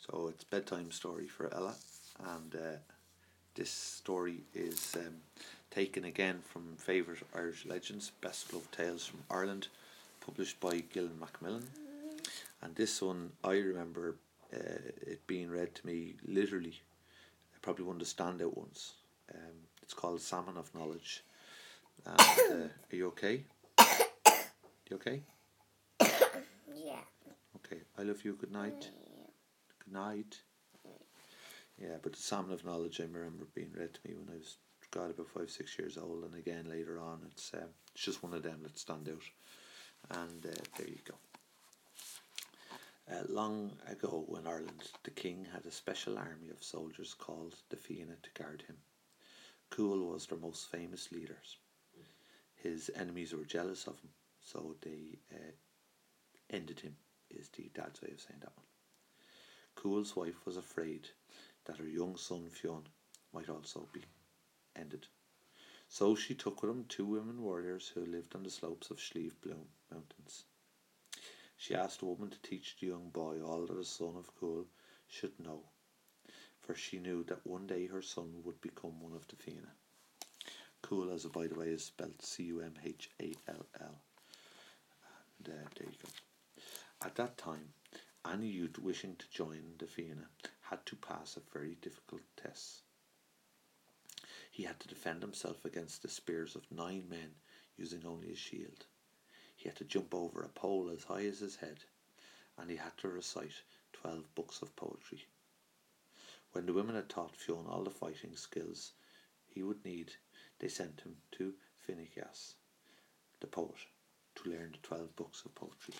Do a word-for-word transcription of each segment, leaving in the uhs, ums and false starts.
So it's bedtime story for Ella, and uh, this story is um, taken again from Favourite Irish Legends, Best Loved Tales from Ireland, published by Gillen Macmillan. And this one, I remember uh, it being read to me literally, probably one of the standout ones. Um, it's called Salmon of Knowledge. And uh, are you okay? You okay? Yeah. Okay, I love you, good night. Good night. Yeah, but the Salmon of Knowledge, I remember being read to me when I was, God, about five, six years old, and again later on. It's um, it's just one of them that stand out. And uh, there you go. Uh, long ago in Ireland, the king had a special army of soldiers called the Fianna to guard him. Cúil was their most famous leaders. His enemies were jealous of him, so they uh, ended him, is the dad's way of saying that one. Cúil's wife was afraid that her young son Fionn might also be ended. So she took with him two women warriors who lived on the slopes of Slieve Bloom Mountains. She asked the woman to teach the young boy all that a son of Cúil should know, for she knew that one day her son would become one of the Fianna. Cúil, as by the way, is spelled C U M H A L L. And uh, there you go. At that time, any youth wishing to join the Fianna had to pass a very difficult test. He had to defend himself against the spears of nine men using only a shield. He had to jump over a pole as high as his head, and he had to recite twelve books of poetry. When the women had taught Fionn all the fighting skills he would need, they sent him to Finneglas, the poet, to learn the twelve books of poetry.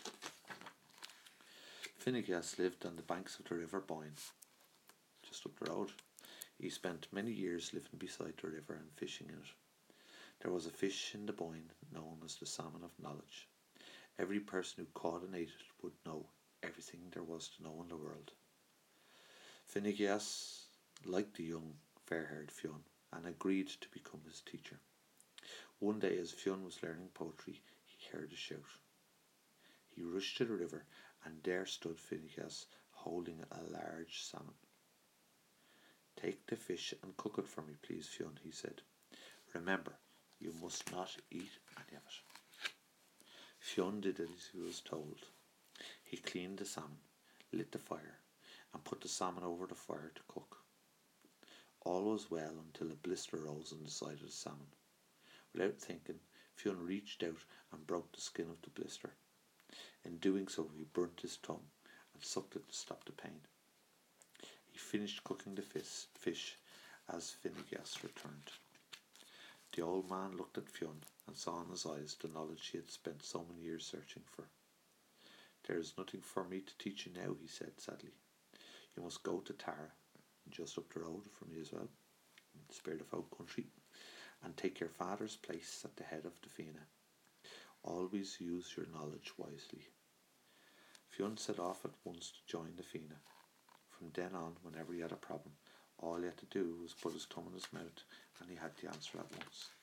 Finneglas lived on the banks of the River Boyne, just up the road. He spent many years living beside the river and fishing in it. There was a fish in the Boyne known as the Salmon of Knowledge. Every person who caught and ate it would know everything there was to know in the world. Finneglas liked the young, fair-haired Fionn and agreed to become his teacher. One day, as Fionn was learning poetry, he heard a shout. He rushed to the river, and there stood Finneglas holding a large salmon. "Take the fish and cook it for me, please, Fionn," he said. "Remember, you must not eat any of it." Fionn did as he was told. He cleaned the salmon, lit the fire, and put the salmon over the fire to cook. All was well until a blister rose on the side of the salmon. Without thinking, Fionn reached out and broke the skin of the blister. In doing so, he burnt his tongue and sucked it to stop the pain. He finished cooking the fish as Finneglas returned. The old man looked at Fionn and saw in his eyes the knowledge he had spent so many years searching for. "There is nothing for me to teach you now," he said sadly. "You must go to Tara, just up the road from me as well, in the Spirit of Folk country, and take your father's place at the head of the Fianna. Always use your knowledge wisely." Fionn set off at once to join the Fianna. From then on, whenever he had a problem, all he had to do was put his thumb in his mouth and he had the answer at once.